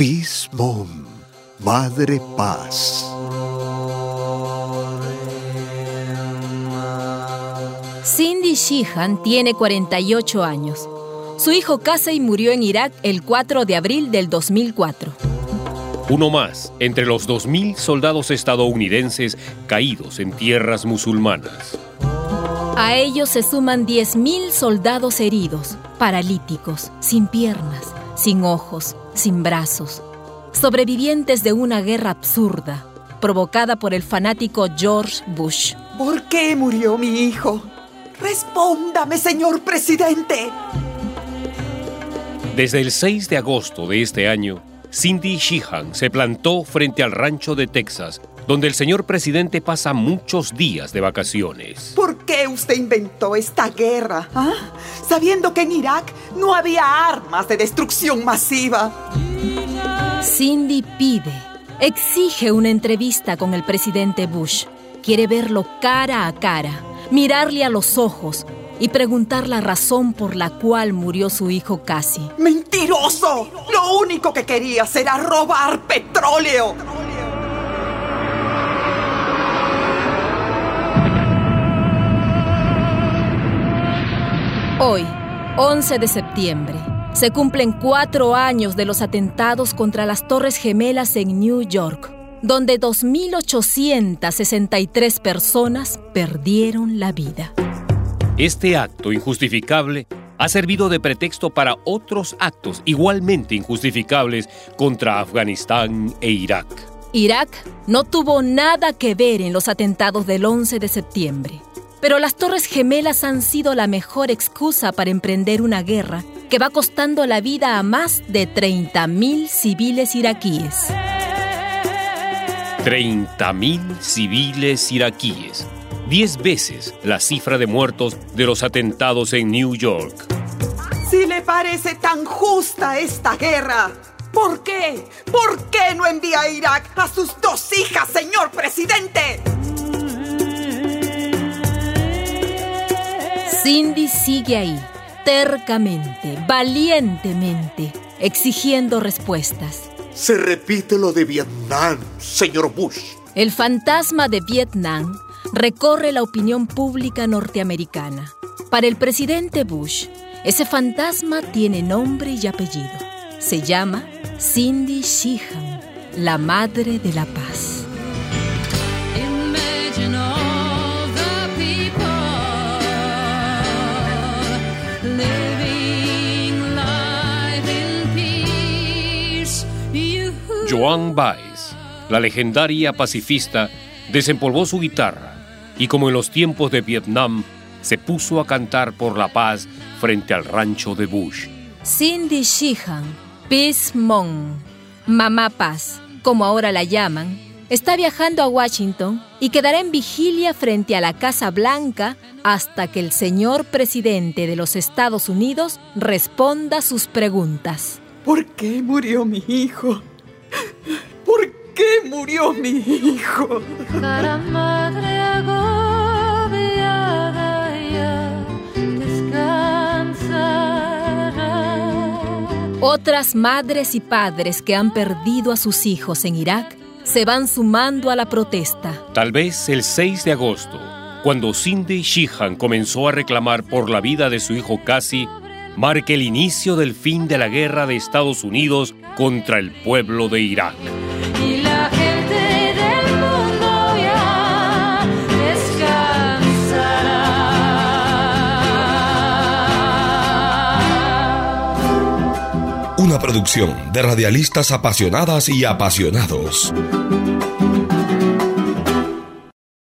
Peace Mom, Madre Paz. Cindy Sheehan tiene 48 años. Su hijo Casey murió en Irak el 4 de abril del 2004. Uno más entre los 2.000 soldados estadounidenses caídos en tierras musulmanas. A ellos se suman 10.000 soldados heridos, paralíticos, sin piernas, sin ojos, sin brazos, sobrevivientes de una guerra absurda, provocada por el fanático George Bush. ¿Por qué murió mi hijo? Respóndame, señor presidente. Desde el 6 de agosto de este año, Cindy Sheehan se plantó frente al rancho de Texas, donde el señor presidente pasa muchos días de vacaciones. ¿Por qué usted inventó esta guerra? Sabiendo que en Irak no había armas de destrucción masiva. Cindy exige una entrevista con el presidente Bush. Quiere verlo cara a cara, mirarle a los ojos y preguntar la razón por la cual murió su hijo Casey. ¡Mentiroso! Lo único que quería era robar petróleo. Hoy, 11 de septiembre, se cumplen 4 años de los atentados contra las Torres Gemelas en New York, donde 2.863 personas perdieron la vida. Este acto injustificable ha servido de pretexto para otros actos igualmente injustificables contra Afganistán e Irak. Irak no tuvo nada que ver en los atentados del 11 de septiembre. Pero las Torres Gemelas han sido la mejor excusa para emprender una guerra que va costando la vida a más de 30.000 civiles iraquíes. 30.000 civiles iraquíes. 10 veces la cifra de muertos de los atentados en New York. Si le parece tan justa esta guerra, ¿por qué? ¿Por qué no envía a Irak a sus 2 hijas, señor presidente? Cindy sigue ahí, tercamente, valientemente, exigiendo respuestas. Se repite lo de Vietnam, señor Bush. El fantasma de Vietnam recorre la opinión pública norteamericana. Para el presidente Bush, ese fantasma tiene nombre y apellido. Se llama Cindy Sheehan, la madre de la paz. Joan Baez, la legendaria pacifista, desempolvó su guitarra y, como en los tiempos de Vietnam, se puso a cantar por la paz frente al rancho de Bush. Cindy Sheehan, Peace Mom, Mamá Paz, como ahora la llaman, está viajando a Washington y quedará en vigilia frente a la Casa Blanca hasta que el señor presidente de los Estados Unidos responda sus preguntas. ¿Por qué murió mi hijo? ¿Por qué murió mi hijo? Cara madre agobiada ya descansará. Otras madres y padres que han perdido a sus hijos en Irak se van sumando a la protesta. Tal vez el 6 de agosto, cuando Cindy Sheehan comenzó a reclamar por la vida de su hijo Casey, marque el inicio del fin de la guerra de Estados Unidos contra el pueblo de Irak. Y la gente del mundo ya descansará. Una producción de radialistas apasionadas y apasionados.